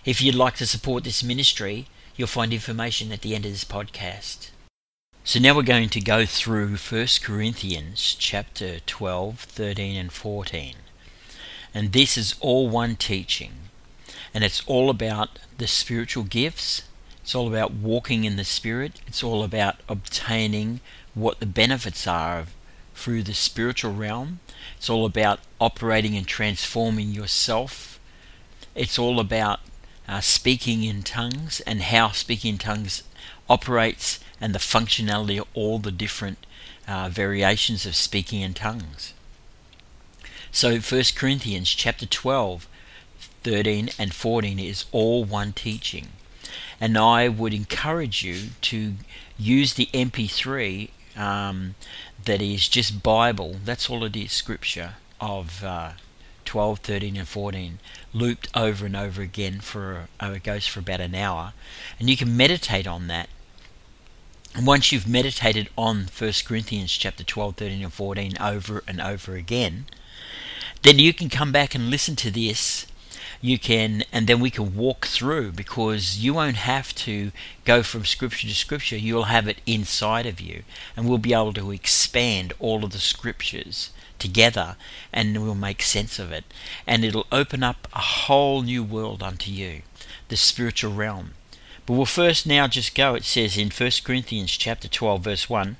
If you'd like to support this ministry, you'll find information at the end of this podcast. So now we're going to go through 1 Corinthians chapter 12, 13 and 14. And this is all one teaching. And it's all about the spiritual gifts. It's all about walking in the Spirit. It's all about obtaining what the benefits are through the spiritual realm. It's all about operating and transforming yourself. It's all about speaking in tongues and how speaking in tongues operates and the functionality of all the different variations of speaking in tongues. So 1 Corinthians chapter 12, 13 and 14 is all one teaching. And I would encourage you to use the MP3 that is just Bible, that's all it is, scripture, of 12, 13 and 14, looped over and over again it goes for about an hour. And you can meditate on that. And once you've meditated on 1 Corinthians chapter 12, 13 and 14 over and over again, then you can come back and listen to this. And then we can walk through, because you won't have to go from scripture to scripture. You'll have it inside of you, and we'll be able to expand all of the scriptures together, and we'll make sense of it, and it'll open up a whole new world unto you, the spiritual realm. But we'll first now just go. It says in 1 Corinthians chapter 12 verse 1,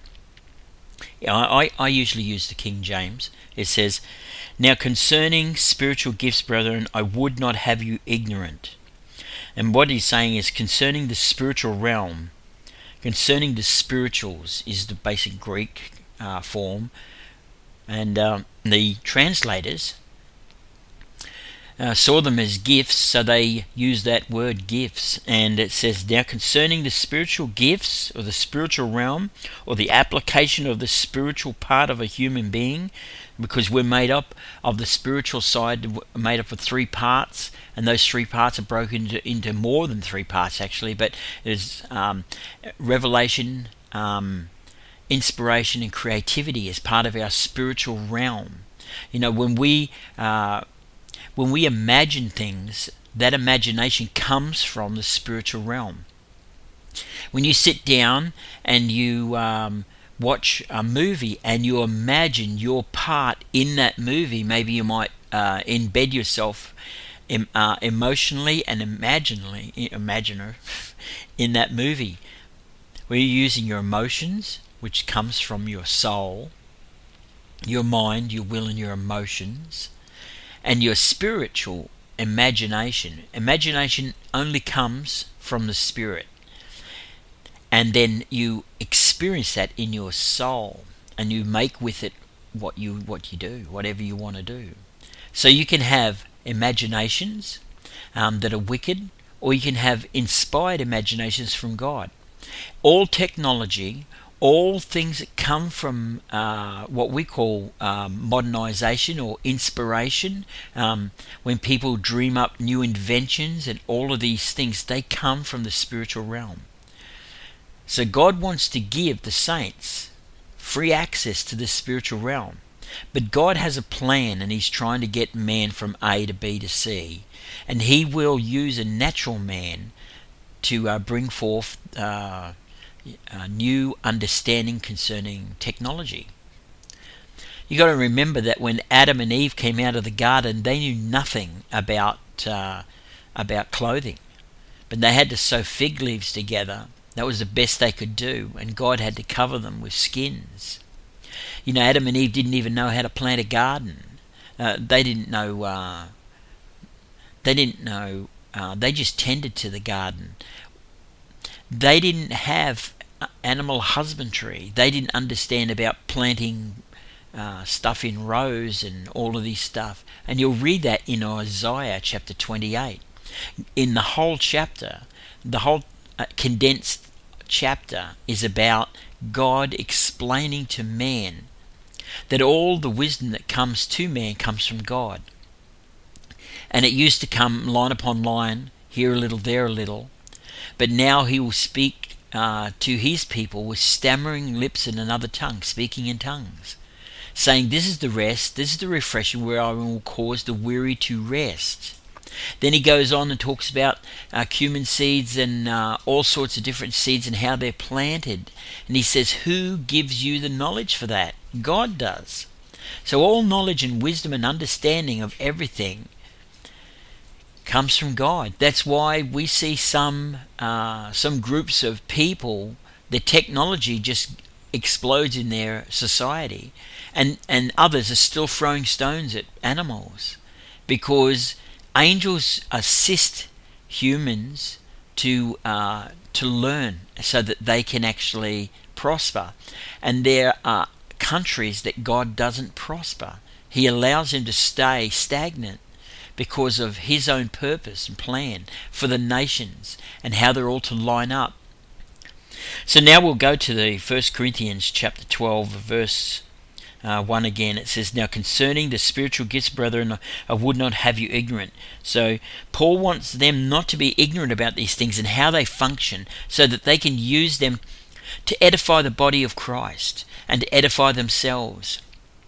I usually use the King James. It says, "Now concerning spiritual gifts, brethren, I would not have you ignorant." And what he's saying is concerning the spiritual realm, concerning the spirituals is the basic Greek form. And the translators saw them as gifts, so they use that word gifts. And it says, "Now concerning the spiritual gifts, or the spiritual realm, or the application of the spiritual part of a human being," because we're made up of the spiritual side, made up of three parts, and those three parts are broken into more than three parts actually, but there's revelation, inspiration and creativity as part of our spiritual realm. You know, when we imagine things, that imagination comes from the spiritual realm. When you sit down and you watch a movie and you imagine your part in that movie, maybe you might embed yourself emotionally and imaginer in that movie, where you're using your emotions, which comes from your soul, your mind, your will and your emotions, and your spiritual imagination. Imagination only comes from the Spirit. And then you experience that in your soul, and you make with it what you do, whatever you want to do. So you can have imaginations that are wicked, or you can have inspired imaginations from God. All technology, all things that come from what we call modernization or inspiration, when people dream up new inventions and all of these things, they come from the spiritual realm. So God wants to give the saints free access to the spiritual realm. But God has a plan, and He's trying to get man from A to B to C. And He will use a natural man to bring forth a new understanding concerning technology. You got to remember that when Adam and Eve came out of the garden, they knew nothing about clothing, but they had to sew fig leaves together. That was the best they could do, and God had to cover them with skins. You know, Adam and Eve didn't even know how to plant a garden. They didn't know. They just tended to the garden. They didn't have animal husbandry. They didn't understand about planting stuff in rows and all of this stuff. And you'll read that in Isaiah chapter 28. In the whole chapter, the whole condensed chapter is about God explaining to man that all the wisdom that comes to man comes from God. And it used to come line upon line, here a little, there a little. But now He will speak to His people with stammering lips and another tongue, speaking in tongues, saying, "This is the rest, this is the refreshing, where I will cause the weary to rest." Then he goes on and talks about cumin seeds and all sorts of different seeds and how they're planted. And he says, who gives you the knowledge for that? God does. So all knowledge and wisdom and understanding of everything comes from God. That's why we see some groups of people, the technology just explodes in their society, and others are still throwing stones at animals, because angels assist humans to learn so that they can actually prosper. And there are countries that God doesn't prosper. He allows them to stay stagnant because of his own purpose and plan for the nations and how they're all to line up. So now we'll go to the 1 Corinthians chapter 12, verse 1 again. It says, now concerning the spiritual gifts, brethren, I would not have you ignorant. So Paul wants them not to be ignorant about these things and how they function, so that they can use them to edify the body of Christ and to edify themselves,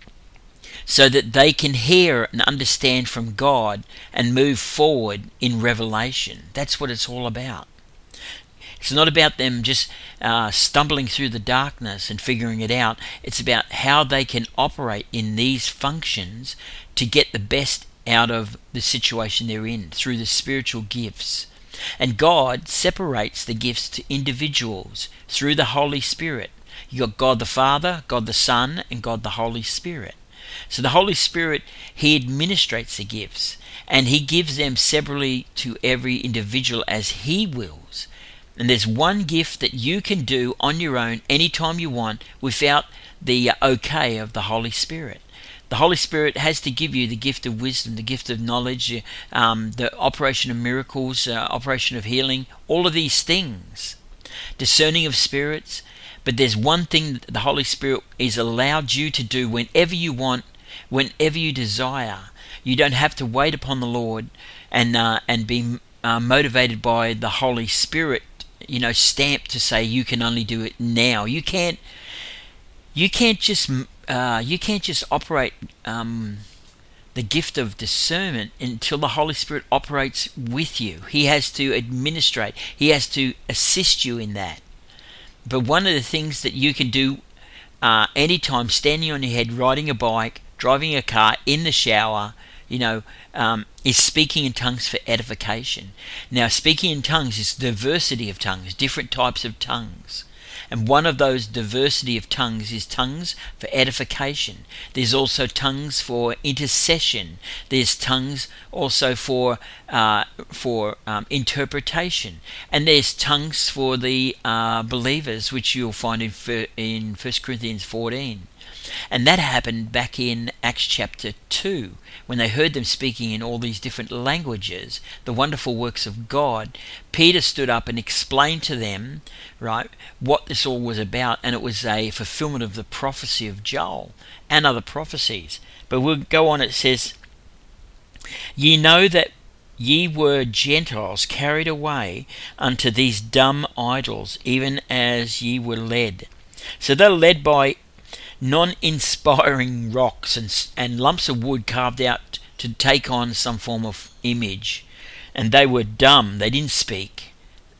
so that they can hear and understand from God and move forward in revelation. That's what it's all about. It's not about them just stumbling through the darkness and figuring it out. It's about how they can operate in these functions to get the best out of the situation they're in through the spiritual gifts. And God separates the gifts to individuals through the Holy Spirit. You got God the Father, God the Son, and God the Holy Spirit. So the Holy Spirit, he administrates the gifts, and he gives them separately to every individual as he wills. And there's one gift that you can do on your own anytime you want without the okay of the Holy Spirit. The Holy Spirit has to give you the gift of wisdom, the gift of knowledge, the operation of miracles, operation of healing, all of these things. Discerning of spirits. But there's one thing that the Holy Spirit is allowed you to do whenever you want, whenever you desire. You don't have to wait upon the Lord and be motivated by the Holy Spirit, stamped to say you can only do it now. You can't just operate the gift of discernment until the Holy Spirit operates with you. He has to administrate. He has to assist you in that. But one of the things that you can do anytime, standing on your head, riding a bike, driving a car, in the shower, is speaking in tongues for edification. Now, speaking in tongues is diversity of tongues, different types of tongues. And one of those diversity of tongues is tongues for edification. There's also tongues for intercession. There's tongues also for interpretation. And there's tongues for the believers, which you'll find in 1 Corinthians 14. And that happened back in Acts chapter 2, when they heard them speaking in all these different languages, the wonderful works of God. Peter stood up and explained to them, right, what this all was about, and it was a fulfillment of the prophecy of Joel and other prophecies. But we'll go on. It says, ye know that ye were Gentiles carried away unto these dumb idols, even as ye were led. So they're led by non-inspiring rocks and lumps of wood carved out to take on some form of image. And they were dumb. They didn't speak.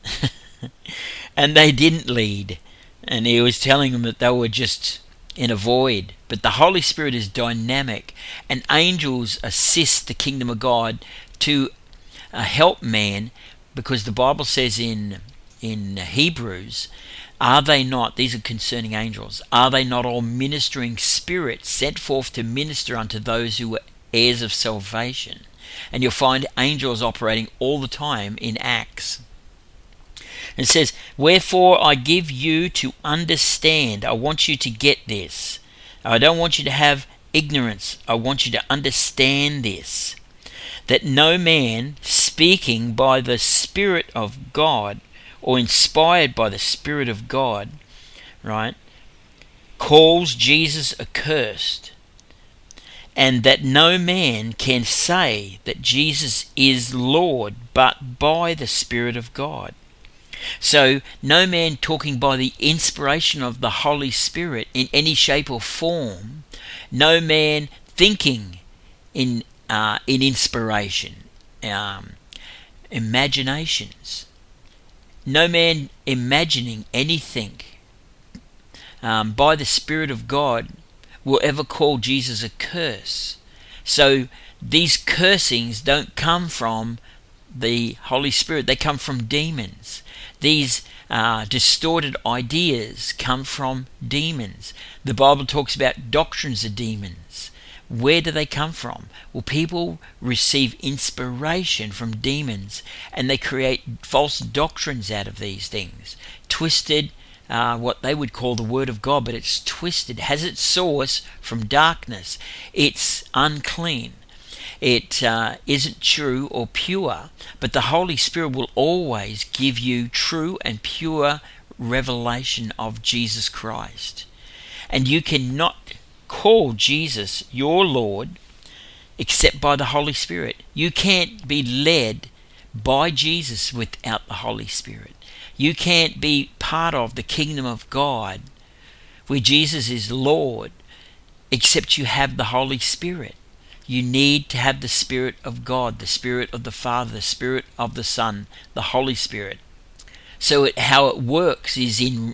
And they didn't lead. And he was telling them that they were just in a void. But the Holy Spirit is dynamic, and angels assist the kingdom of God to help man, because the Bible says in Hebrews, are they not, these are concerning angels, are they not all ministering spirits sent forth to minister unto those who are heirs of salvation? And you'll find angels operating all the time in Acts. It says, wherefore I give you to understand. I want you to get this. I don't want you to have ignorance. I want you to understand this. That no man speaking by the Spirit of God, or inspired by the Spirit of God, right, calls Jesus accursed, and that no man can say that Jesus is Lord but by the Spirit of God. So no man talking by the inspiration of the Holy Spirit in any shape or form, no man thinking in inspiration, imaginations. No man imagining anything by the Spirit of God will ever call Jesus a curse. So these cursings don't come from the Holy Spirit, they come from demons. These distorted ideas come from demons. The Bible talks about doctrines of demons. Where do they come from? Well, people receive inspiration from demons and they create false doctrines out of these things. Twisted, what they would call the Word of God, but it's twisted, has its source from darkness. It's unclean. It isn't true or pure, but the Holy Spirit will always give you true and pure revelation of Jesus Christ. And you cannot call Jesus your Lord except by the Holy Spirit. You can't be led by Jesus without the Holy Spirit. You can't be part of the kingdom of God where Jesus is Lord except you have the Holy Spirit. You need to have the Spirit of God, the Spirit of the Father, the Spirit of the Son, the Holy Spirit. So how it works is in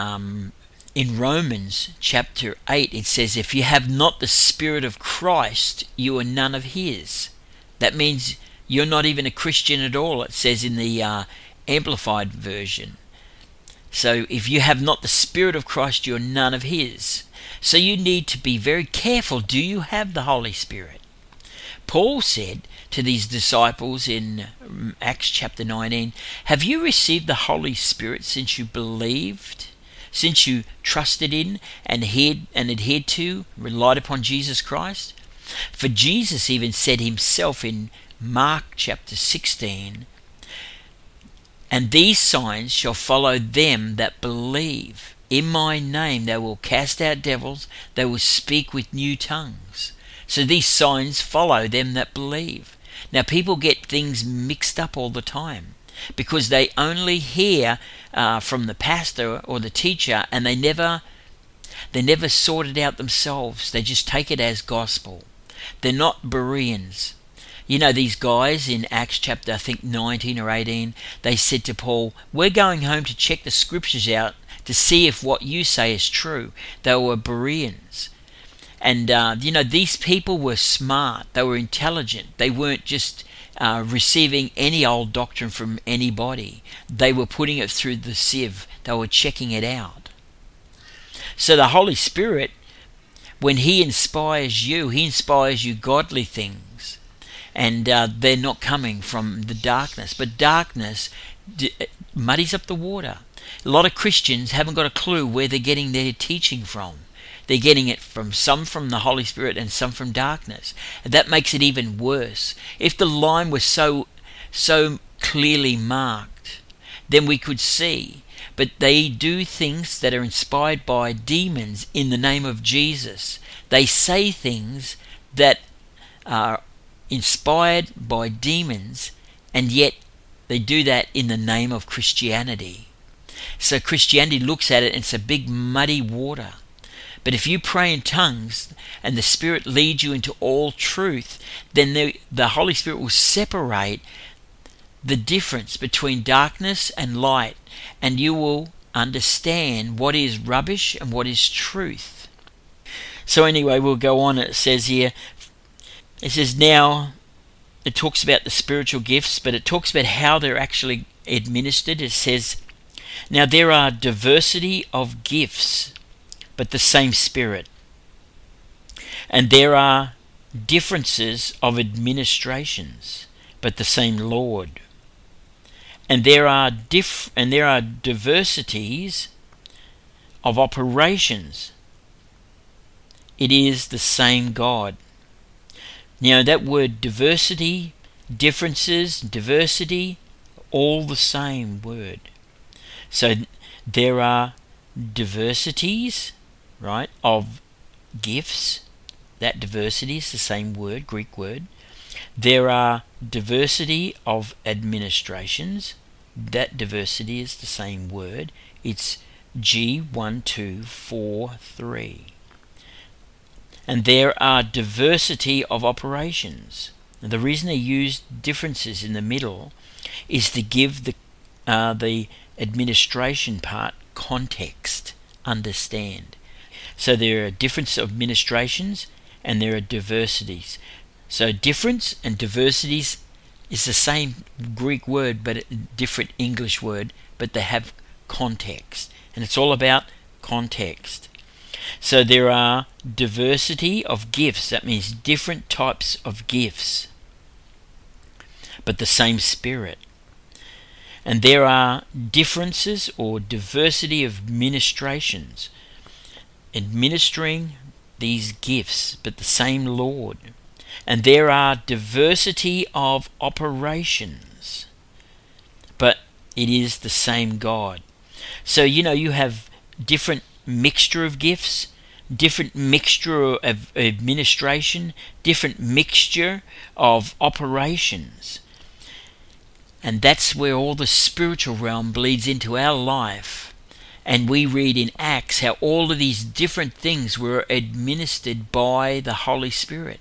Romans chapter 8, it says, if you have not the Spirit of Christ, you are none of His. That means you're not even a Christian at all, it says in the Amplified version. So if you have not the Spirit of Christ, you're none of His. So you need to be very careful. Do you have the Holy Spirit? Paul said to these disciples in Acts chapter 19, have you received the Holy Spirit since you believed? Since you trusted in and adhered to, relied upon Jesus Christ? For Jesus even said himself in Mark chapter 16, and these signs shall follow them that believe. In my name they will cast out devils, they will speak with new tongues. So these signs follow them that believe. Now people get things mixed up all the time because they only hear from the pastor or the teacher and they never sort it out themselves. They just take it as gospel. They're not Bereans. You know, these guys in Acts chapter, I think 19 or 18, they said to Paul, we're going home to check the scriptures out to see if what you say is true. They were Bereans. And, these people were smart. They were intelligent. They weren't just receiving any old doctrine from anybody. They were putting it through the sieve. They were checking it out. So the Holy Spirit, when He inspires you godly things. And they're not coming from the darkness. But darkness muddies up the water. A lot of Christians haven't got a clue where they're getting their teaching from. They're getting it from some from the Holy Spirit and some from darkness. And that makes it even worse. If the line was so clearly marked, then we could see. But they do things that are inspired by demons in the name of Jesus. They say things that are inspired by demons, and yet they do that in the name of Christianity. So Christianity looks at it and it's a big muddy water. But if you pray in tongues and the Spirit leads you into all truth, then the Holy Spirit will separate the difference between darkness and light, and you will understand what is rubbish and what is truth. So anyway, we'll go on. It says here, now, it talks about the spiritual gifts, but it talks about how they're actually administered. It says, now there are diversity of gifts, but the same Spirit. And there are differences of administrations, but the same Lord. And there are diversities of operations. It is the same God. Now that word diversity, differences, diversity, all the same word. So there are diversities, right, of gifts. That diversity is the same word, Greek word. There are diversity of administrations. That diversity is the same word. It's G1243. And there are diversity of operations. The reason they used differences in the middle is to give the administration part context, understand. So there are different administrations and there are diversities. So difference and diversities is the same Greek word but a different English word, but they have context. And it's all about context. So there are diversity of gifts. That means different types of gifts, but the same Spirit. And there are differences or diversity of ministrations, administering these gifts, but the same Lord. And there are diversity of operations, but it is the same God. So, you have different mixture of gifts, different mixture of administration, different mixture of operations. And that's where all the spiritual realm bleeds into our life. And we read in Acts how all of these different things were administered by the Holy Spirit.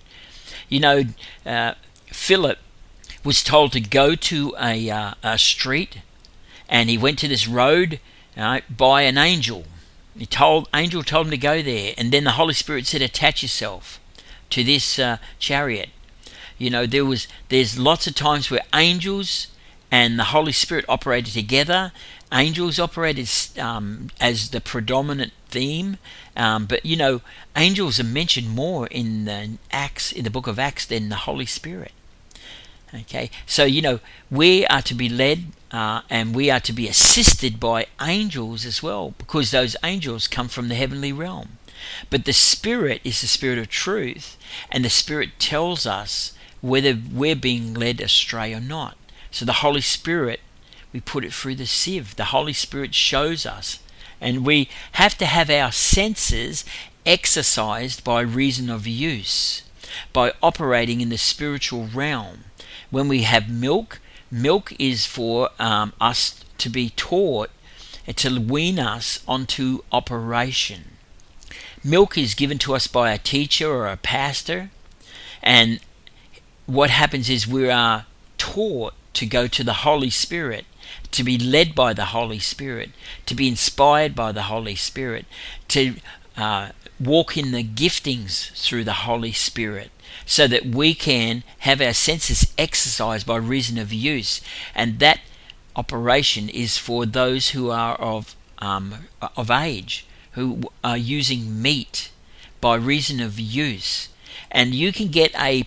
Philip was told to go to a street, and he went to this road by an angel. Angel told him to go there, and then the Holy Spirit said, attach yourself to this chariot. There's lots of times where angels and the Holy Spirit operated together. Angels operated as the predominant theme, but angels are mentioned more in the book of Acts than the Holy Spirit. Okay, so we are to be led and we are to be assisted by angels as well, because those angels come from the heavenly realm. But the Spirit is the Spirit of truth, and the Spirit tells us whether we're being led astray or not. So the Holy Spirit, we put it through the sieve. The Holy Spirit shows us, and we have to have our senses exercised by reason of use, by operating in the spiritual realm. When we have milk is for us to be taught and to wean us onto operation. Milk is given to us by a teacher or a pastor, and what happens is we are taught to go to the Holy Spirit, to be led by the Holy Spirit, to be inspired by the Holy Spirit, to walk in the giftings through the Holy Spirit, so that we can have our senses exercised by reason of use. And that operation is for those who are of age, who are using meat by reason of use. And you can get a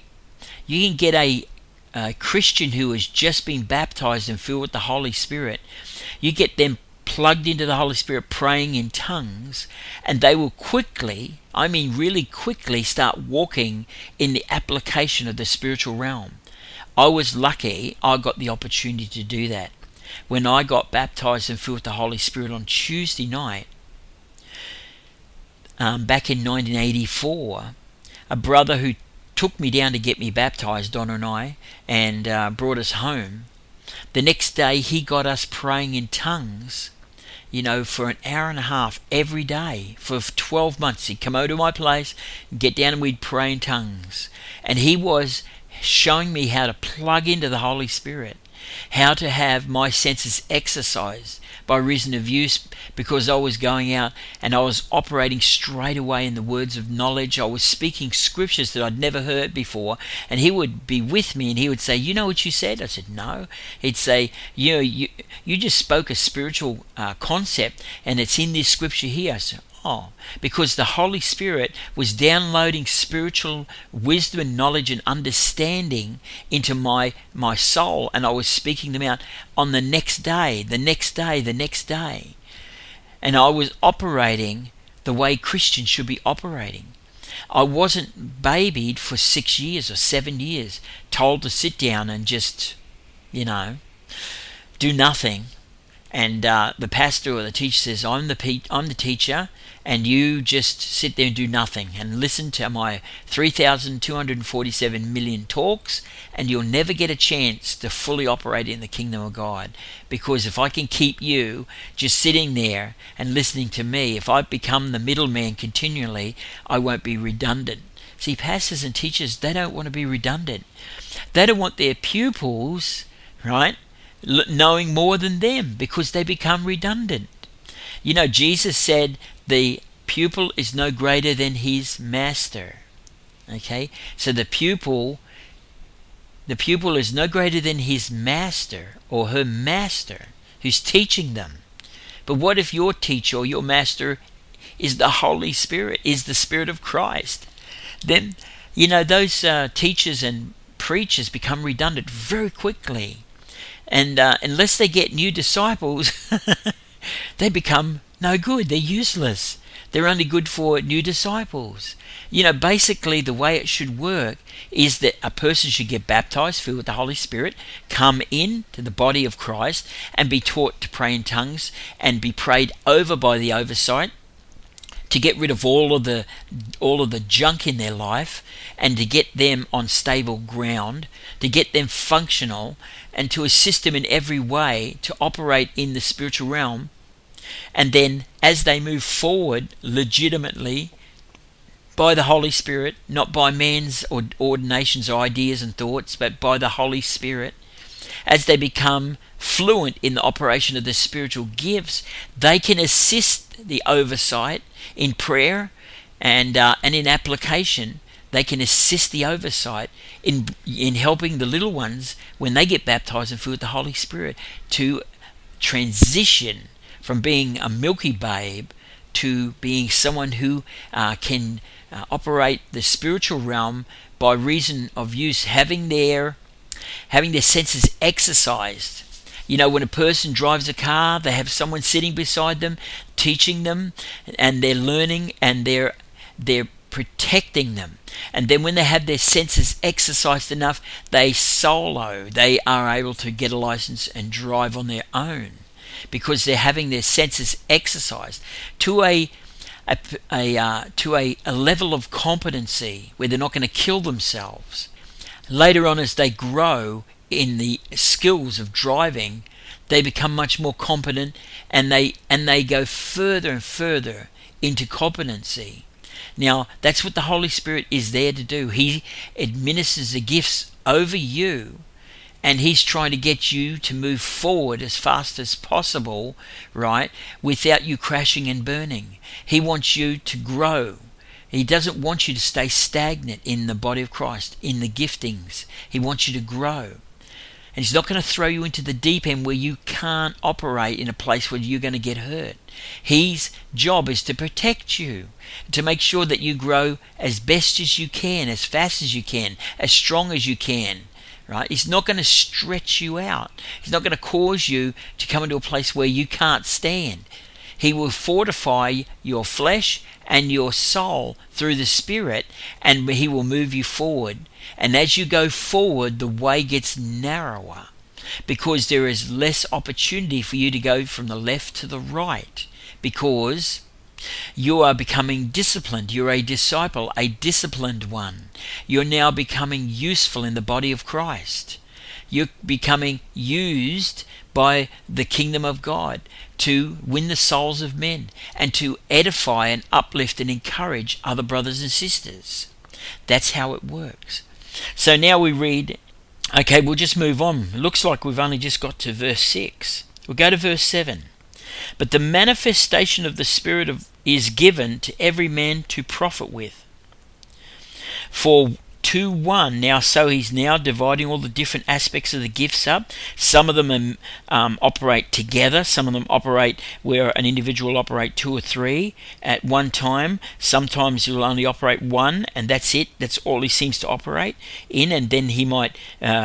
Christian who has just been baptized and filled with the Holy Spirit. You get them plugged into the Holy Spirit praying in tongues, and they will quickly, really quickly, start walking in the application of the spiritual realm. I was lucky I got the opportunity to do that. When I got baptized and filled with the Holy Spirit on Tuesday night, back in 1984, a brother who took me down to get me baptized, Donna and I, and brought us home. The next day he got us praying in tongues, for an hour and a half every day for 12 months. He'd come over to my place, get down, and we'd pray in tongues. And he was showing me how to plug into the Holy Spirit, how to have my senses exercised by reason of use, because I was going out and I was operating straight away in the words of knowledge. I was speaking scriptures that I'd never heard before, and he would be with me and he would say, "You know what you said?" I said, "No." He'd say, you just spoke a spiritual concept, and it's in this scripture here." I said, "Oh," because the Holy Spirit was downloading spiritual wisdom and knowledge and understanding into my soul, and I was speaking them out on the next day, the next day, the next day. And I was operating the way Christians should be operating. I wasn't babied for 6 years or 7 years, told to sit down and just, do nothing. And the pastor or the teacher says, I'm the teacher, and you just sit there and do nothing and listen to my 3,247 million talks, and you'll never get a chance to fully operate in the kingdom of God. Because if I can keep you just sitting there and listening to me, if I become the middleman continually, I won't be redundant. See, pastors and teachers, they don't want to be redundant. They don't want their pupils, right, knowing more than them, because they become redundant. You know, Jesus said the pupil is no greater than his master. Okay, so the pupil is no greater than his master or her master who's teaching them. But what if your teacher or your master is the Holy Spirit, is the Spirit of Christ? Then, you know, those teachers and preachers become redundant very quickly. And unless they get new disciples, they become no good. They're useless. They're only good for new disciples. You know, basically the way it should work is that a person should get baptized, filled with the Holy Spirit, come in to the body of Christ and be taught to pray in tongues and be prayed over by the oversight, to get rid of all of the junk in their life and to get them on stable ground, to get them functional and to assist them in every way to operate in the spiritual realm. And then as they move forward legitimately by the Holy Spirit, not by man's or ordinations or ideas and thoughts, but by the Holy Spirit, as they become fluent in the operation of the spiritual gifts, they can assist the oversight in prayer and in application. They can assist the oversight in helping the little ones, when they get baptized and filled with the Holy Spirit, to transition from being a milky babe to being someone who can operate the spiritual realm by reason of use, having their senses exercised. You know, when a person drives a car, they have someone sitting beside them, teaching them, and they're learning, and they're protecting them. And then when they have their senses exercised enough, they are able to get a license and drive on their own, because they're having their senses exercised to a level of competency where they're not going to kill themselves. Later on, as they grow in the skills of driving, they become much more competent, and they go further and further into competency. Now, that's what the Holy Spirit is there to do. He administers the gifts over you, and he's trying to get you to move forward as fast as possible, right, without you crashing and burning. He wants you to grow. He doesn't want you to stay stagnant in the body of Christ, in the giftings. He wants you to grow. And he's not going to throw you into the deep end where you can't operate in a place where you're going to get hurt. His job is to protect you, to make sure that you grow as best as you can, as fast as you can, as strong as you can. Right? He's not going to stretch you out. He's not going to cause you to come into a place where you can't stand. He will fortify your flesh and your soul through the Spirit, and he will move you forward. And as you go forward, the way gets narrower, because there is less opportunity for you to go from the left to the right, because you are becoming disciplined. You're a disciple, a disciplined one. You're now becoming useful in the body of Christ. You're becoming used by the kingdom of God to win the souls of men and to edify and uplift and encourage other brothers and sisters. That's how it works. So now we read, okay, we'll just move on. It looks like we've only just got to verse 6. We'll go to verse 7. But the manifestation of the Spirit is given to every man to profit with. For to one, now so he's now dividing all the different aspects of the gifts up. Some of them operate together. Some of them operate where an individual will operate 2 or 3 at one time. Sometimes he'll only operate 1, and that's it. That's all he seems to operate in. And then he might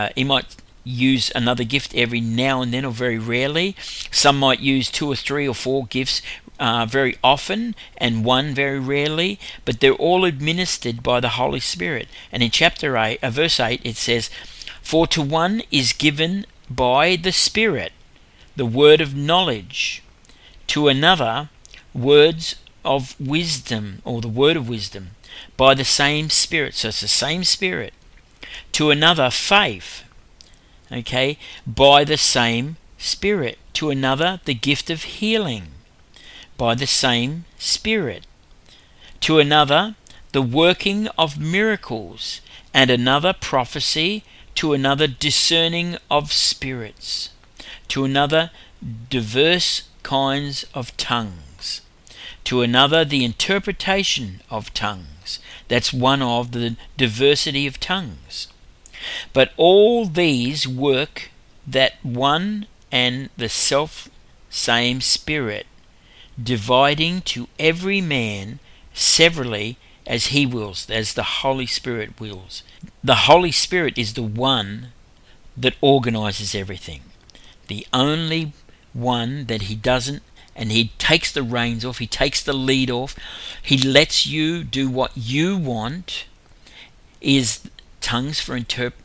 use another gift every now and then, or very rarely. Some might use 2 or 3 or 4 gifts very often, and 1 very rarely, but they're all administered by the Holy Spirit. And in verse 8 it says, for to one is given by the Spirit the word of knowledge, to another words of wisdom, or the word of wisdom, by the same Spirit. So it's the same Spirit. To another faith, okay, by the same Spirit. To another the gift of healing, by the same Spirit. To another the working of miracles, and another prophecy, to another discerning of spirits, to another diverse kinds of tongues, to another the interpretation of tongues. That's one of the diversity of tongues. But all these work that one and the self same Spirit, dividing to every man severally as he wills, as the Holy Spirit wills. The Holy Spirit is the one that organizes everything. The only one that he doesn't, and he takes the reins off, he takes the lead off, he lets you do what you want, is tongues for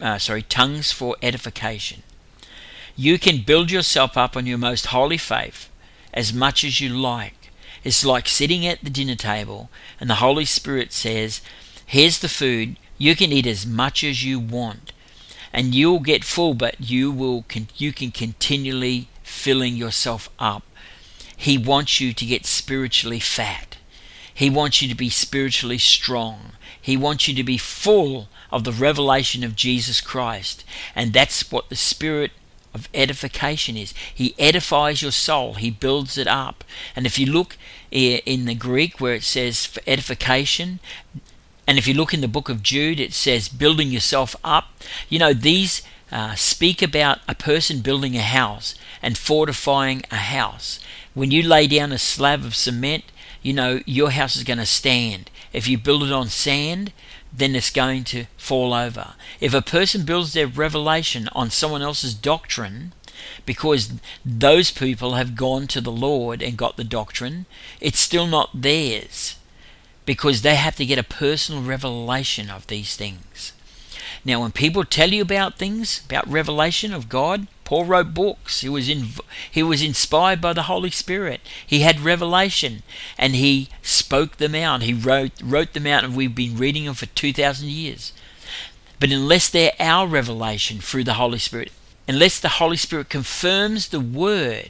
edification. You can build yourself up on your most holy faith as much as you like. It's like sitting at the dinner table and the Holy Spirit says, here's the food, you can eat as much as you want and you'll get full, but you can continually filling yourself up. He wants you to get spiritually fat. He wants you to be spiritually strong. He wants you to be full of the revelation of Jesus Christ. And that's what the Spirit of edification is. He edifies your soul. He builds it up. And if you look in the Greek where it says for edification, and if you look in the book of Jude, it says building yourself up. These speak about a person building a house and fortifying a house. When you lay down a slab of cement, your house is going to stand. If you build it on sand, then it's going to fall over. If a person builds their revelation on someone else's doctrine, because those people have gone to the Lord and got the doctrine, it's still not theirs, because they have to get a personal revelation of these things. Now, when people tell you about things, about revelation of God, Paul wrote books. He was inspired by the Holy Spirit. He had revelation, and he spoke them out. He wrote them out, and we've been reading them for 2,000 years. But unless they're our revelation through the Holy Spirit, unless the Holy Spirit confirms the word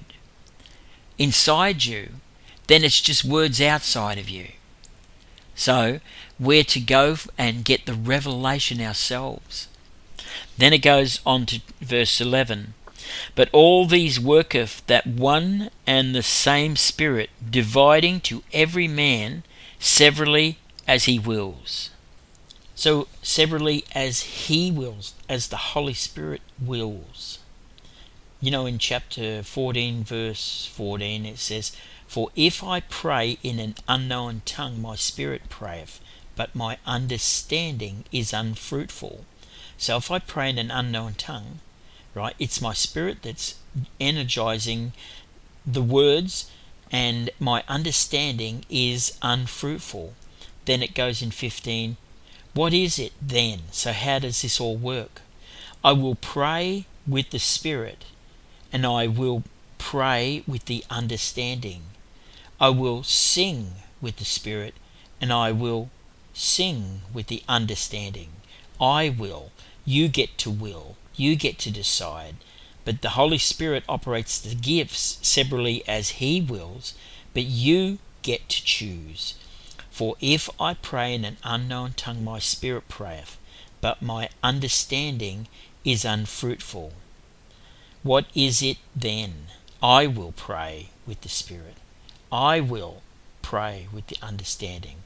inside you, then it's just words outside of you. So we're to go and get the revelation ourselves. Then it goes on to verse 11. But all these worketh that one and the same Spirit, dividing to every man severally as he wills. So severally as he wills, as the Holy Spirit wills. In chapter 14, verse 14, it says, For if I pray in an unknown tongue, my spirit prayeth, but my understanding is unfruitful. So if I pray in an unknown tongue, right, it's my spirit that's energizing the words, and my understanding is unfruitful. Then it goes in 15, what is it then? So how does this all work? I will pray with the Spirit, and I will pray with the understanding. I will sing with the Spirit, and I will sing with the understanding. I will. You get to will. You get to decide. But the Holy Spirit operates the gifts severally as He wills, but you get to choose. For if I pray in an unknown tongue, my spirit prayeth, but my understanding is unfruitful. What is it then? I will pray with the Spirit. I will pray with the understanding.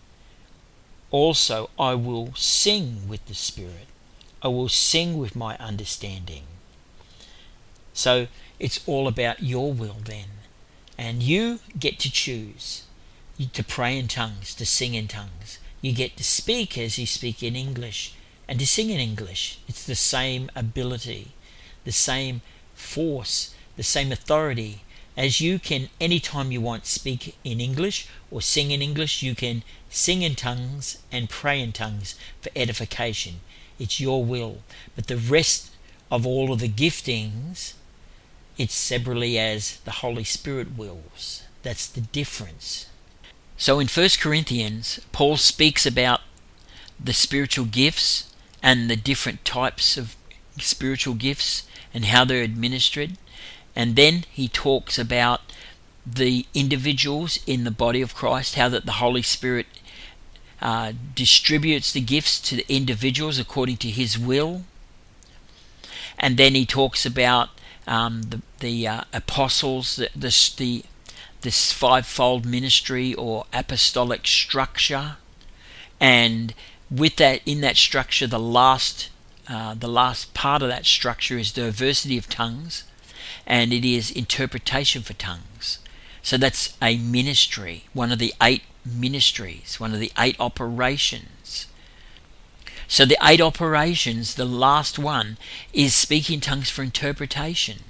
Also, I will sing with the Spirit. I will sing with my understanding. So it's all about your will then. And you get to choose to pray in tongues, to sing in tongues. You get to speak as you speak in English and to sing in English. It's the same ability, the same force, the same authority. As you can, anytime you want, speak in English or sing in English, you can sing in tongues and pray in tongues for edification. It's your will. But the rest of all of the giftings, it's severally as the Holy Spirit wills. That's the difference. So in 1 Corinthians, Paul speaks about the spiritual gifts and the different types of spiritual gifts and how they're administered. And then he talks about the individuals in the body of Christ, how that the Holy Spirit distributes the gifts to the individuals according to his will. And then he talks about the apostles, this fivefold ministry or apostolic structure, and with that, in that structure, the last part of that structure is diversity of tongues, and it is interpretation for tongues. So that's a ministry, one of the 8 ministries, one of the 8 operations. So the 8 operations, the last one is speaking tongues for interpretation.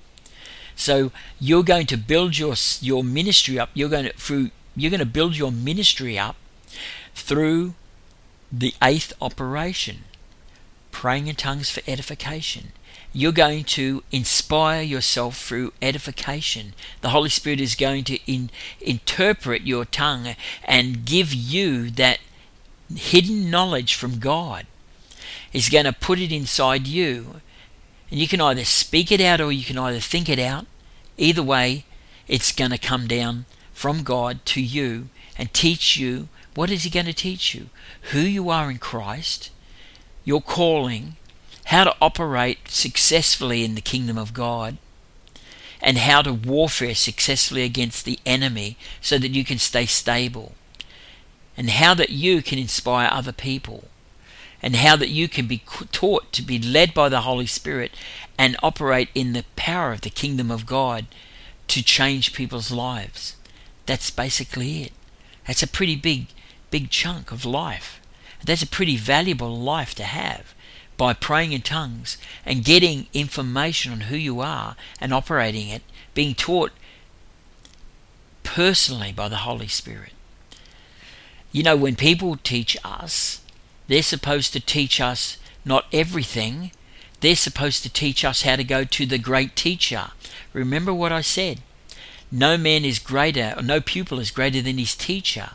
So you're going to build your ministry up. You're going to build your ministry up through the 8th operation, praying in tongues for edification. You're going to inspire yourself through edification. The Holy Spirit is going to interpret your tongue and give you that hidden knowledge from God. He's going to put it inside you, and you can either speak it out or you can either think it out. Either way, it's going to come down from God to you and teach you. What is he going to teach you? Who you are in Christ, your calling, how to operate successfully in the kingdom of God, and how to warfare successfully against the enemy so that you can stay stable, and how that you can inspire other people, and how that you can be taught to be led by the Holy Spirit and operate in the power of the kingdom of God to change people's lives. That's basically it. That's a pretty big chunk of life. That's a pretty valuable life to have, by praying in tongues and getting information on who you are and operating it, being taught personally by the Holy Spirit. You know, when people teach us, they're supposed to teach us not everything. They're supposed to teach us how to go to the great teacher. Remember what I said. No man is greater, or no pupil is greater than his teacher.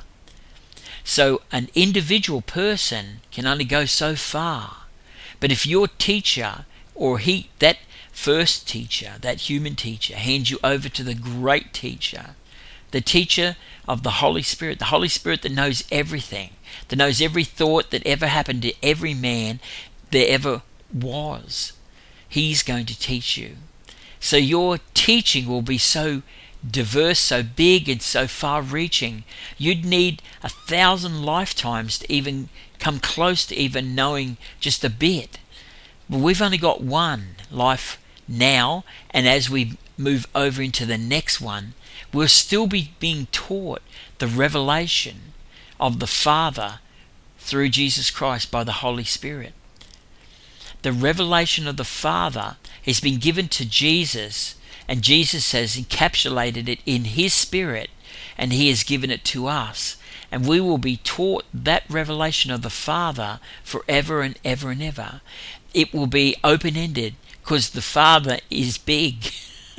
So an individual person can only go so far. But if your teacher, or that first teacher, that human teacher, hands you over to the great teacher, the teacher of the Holy Spirit that knows everything, that knows every thought that ever happened to every man there ever was, he's going to teach you. So your teaching will be so diverse, so big, and so far-reaching. You'd need 1,000 lifetimes to even come close to even knowing just a bit. But we've only got one life now, and as we move over into the next one, we'll still be being taught the revelation of the Father through Jesus Christ by the Holy Spirit. The revelation of the Father has been given to Jesus, and Jesus has encapsulated it in his Spirit, and he has given it to us. And we will be taught that revelation of the Father forever and ever and ever. It will be open-ended because the Father is big.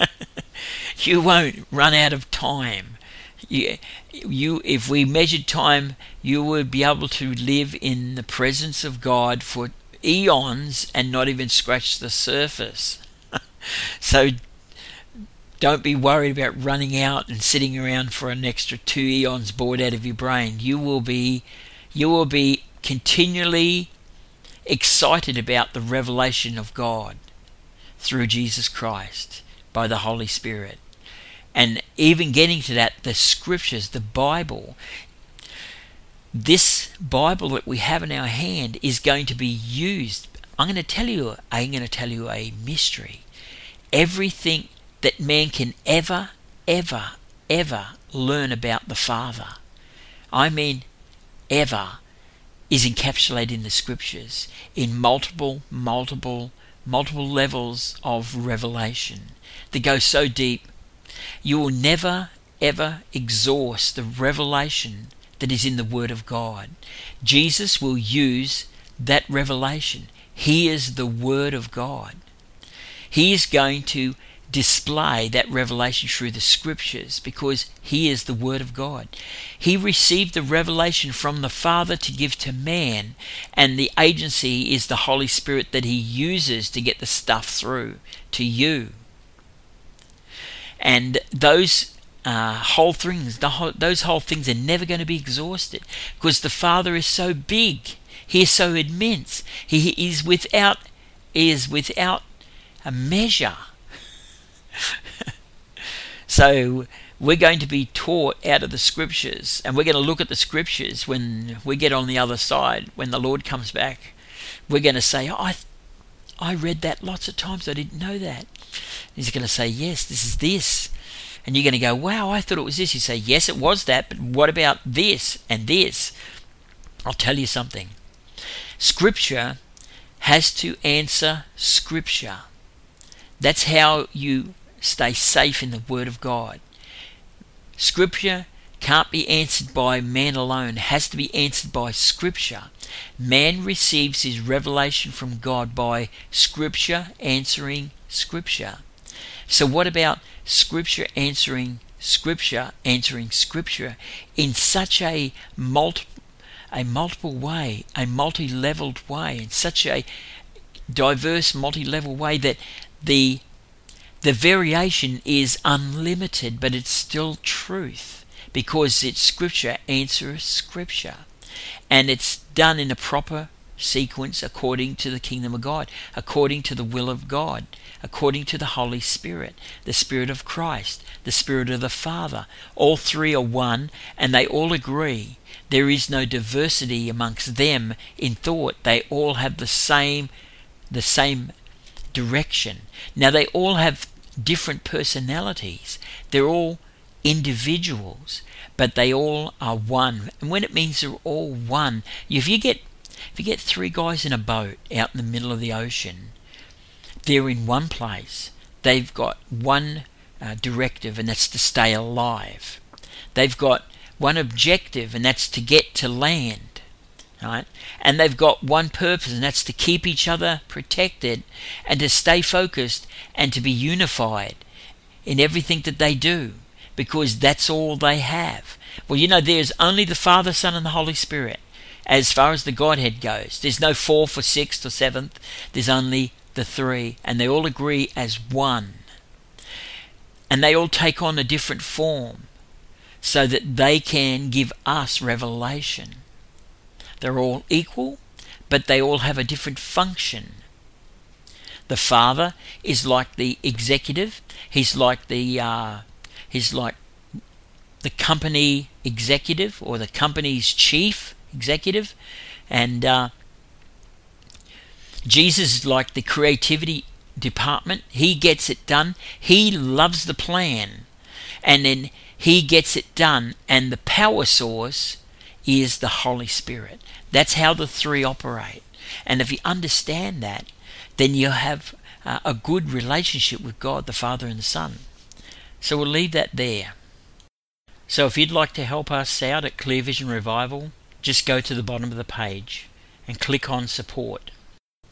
You won't run out of time. If we measured time, you would be able to live in the presence of God for eons and not even scratch the surface. So don't be worried about running out and sitting around for an extra 2 eons bored out of your brain. You will be continually excited about the revelation of God through Jesus Christ by the Holy Spirit. And even getting to that, the scriptures, the Bible, this Bible that we have in our hand is going to be used. I'm going to tell you a mystery. Everything that man can ever learn about the Father, I mean ever, is encapsulated in the scriptures in multiple levels of revelation that go so deep. You will never ever exhaust the revelation that is in the Word of God. Jesus will use that revelation. He is the Word of God. He is going to display that revelation through the scriptures because he is the Word of God. He received the revelation from the Father to give to man, and the agency is the Holy Spirit that he uses to get the stuff through to you. And those whole things, those whole things are never going to be exhausted, because the Father is so big. He is so immense. He is without a measure. So we're going to be taught out of the Scriptures, and we're going to look at the Scriptures when we get on the other side, when the Lord comes back. We're going to say, I read that lots of times, I didn't know that. He's going to say, yes, this is this. And you're going to go, wow, I thought it was this. You say, yes, it was that, but what about this and this? I'll tell you something. Scripture has to answer Scripture. That's how you stay safe in the Word of God. Scripture can't be answered by man alone. It has to be answered by Scripture. Man receives his revelation from God by Scripture answering Scripture. So what about Scripture answering Scripture in such a multiple way, a multi-leveled way, in such a diverse multi-level way that the variation is unlimited, but it's still truth, because it's Scripture answers Scripture, and it's done in a proper sequence according to the kingdom of God, according to the will of God, according to the Holy Spirit, the Spirit of Christ, the Spirit of the Father. All three are one, and they all agree. There is no diversity amongst them in thought. They all have the same direction. Now, they all have different personalities. They're all individuals, but they all are one. And when it means they're all one, if you get three guys in a boat out in the middle of the ocean, they're in one place. They've got one directive, and that's to stay alive. They've got one objective, and that's to get to land. Right? And they've got one purpose, and that's to keep each other protected and to stay focused and to be unified in everything that they do, because that's all they have. Well, there's only the Father, Son, and the Holy Spirit as far as the Godhead goes. There's no fourth or sixth or seventh. There's only the three, and they all agree as one. And they all take on a different form so that they can give us revelation. They're all equal, but they all have a different function. The Father is like the executive. He's like the company executive, or the company's chief executive, and Jesus is like the creativity department. He gets it done. He loves the plan, and then he gets it done, and the power source is the Holy Spirit. That's how the three operate. And if you understand that, then you have a good relationship with God, the Father and the Son. So we'll leave that there. So if you'd like to help us out at Clear Vision Revival, just go to the bottom of the page and click on support.